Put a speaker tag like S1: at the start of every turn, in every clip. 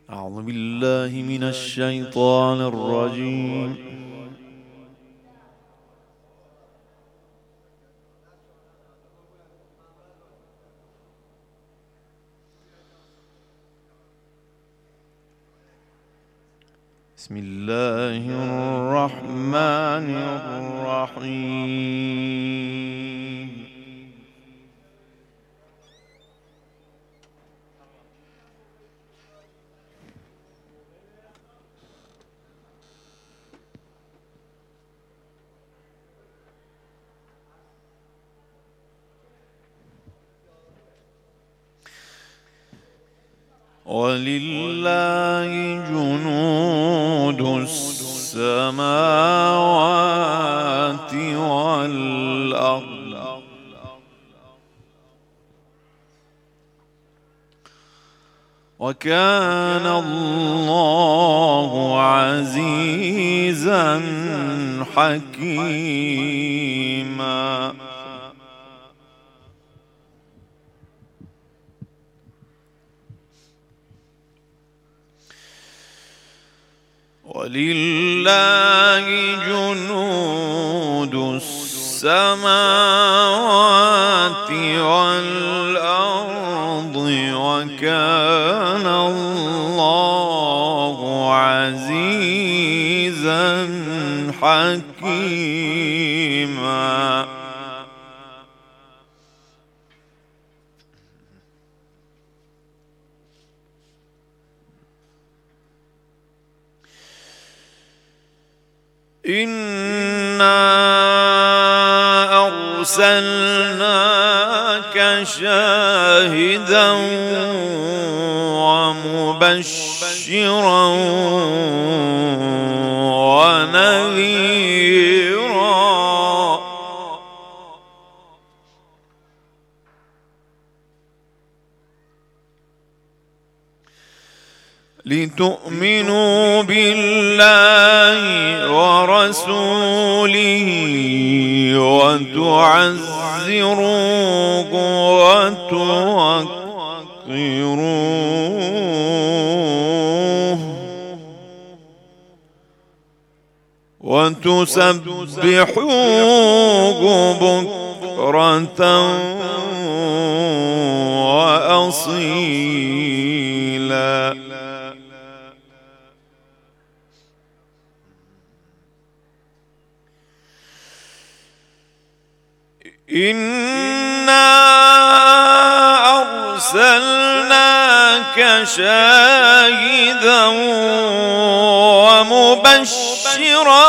S1: أعوذ بالله من الشيطان الرجيم. بسم الله الرحمن الرحيم. ولله جنود السماوات والأرض وكان الله عزيزا حكيما. ولله جنود السماوات والأرض وكان الله عزيزا حكيما. إنا أرسلناك شاهدا ومبشرا ونذيرا لتؤمنوا بالله ورسوله وتعزروه وتسبحوه بكرة وأصيلا. إنا أرسلناك شاهدا ومبشرا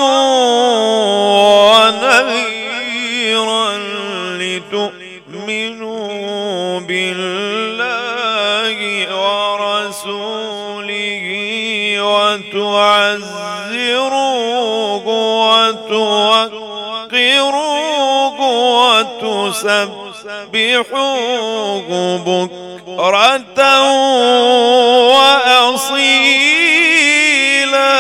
S1: ونذيرا لتؤمنوا بالله ورسوله وتعزروه وتوقروه وتسبحوه بكرة وأصيلا.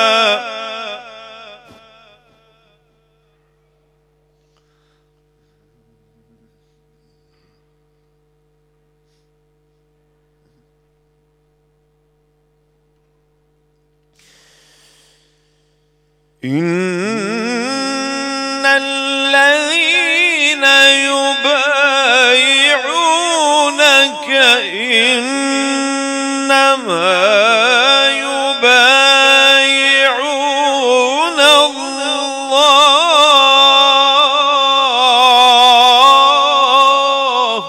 S1: إن الذين يبايعونك إنما يبايعون الله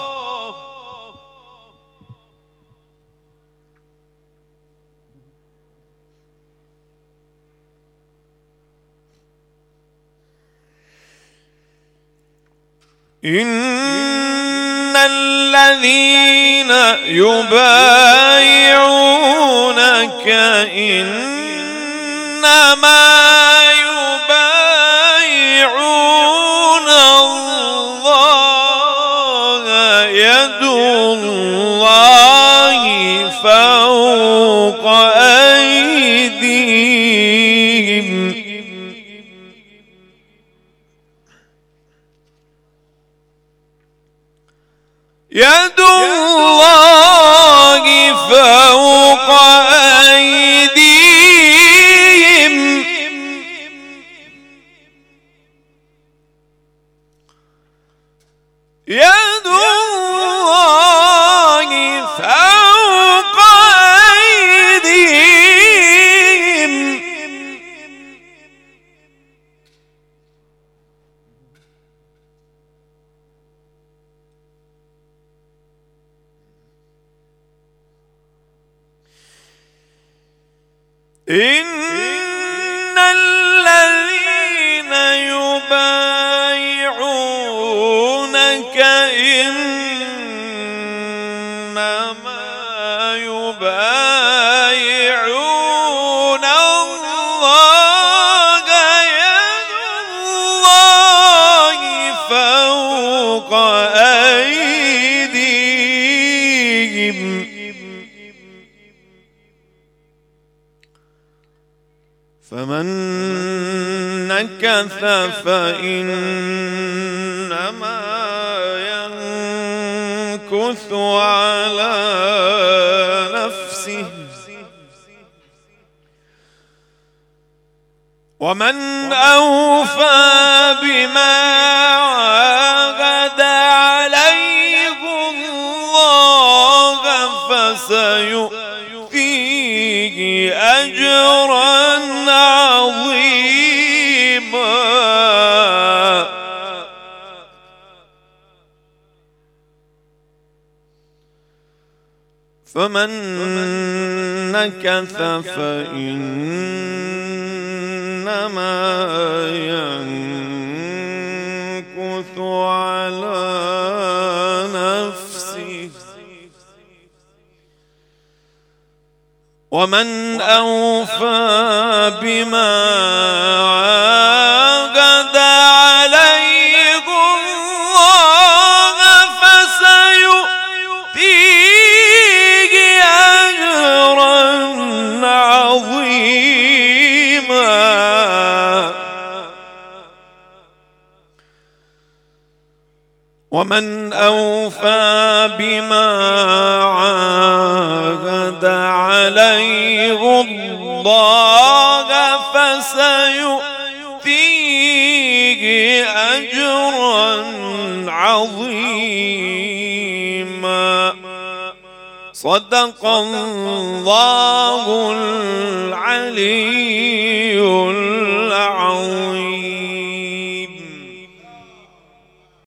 S1: إن الذين يبايعونك إنما يبايعون الله يد الله فوق أيديهم يد الله فوق أيديهم يد الله فوق أيديهم إن الذين يبايعونك إنما يبايعون الله يد الله فوق أيديهم فمن نكث فإنما ينكث على نفسه ومن أوفى بما عاهد عليه الله فسيؤتيه أجرا عظيما فمن نكث فإنما ينكث على نفسه ومن أوفى بما عاهد عليه الله فسيؤتيه أجرا عظيما ومن أوفى بما عاهد عليه الله فسيؤتيه أجرا عظيما صدق الله العلي العظيم.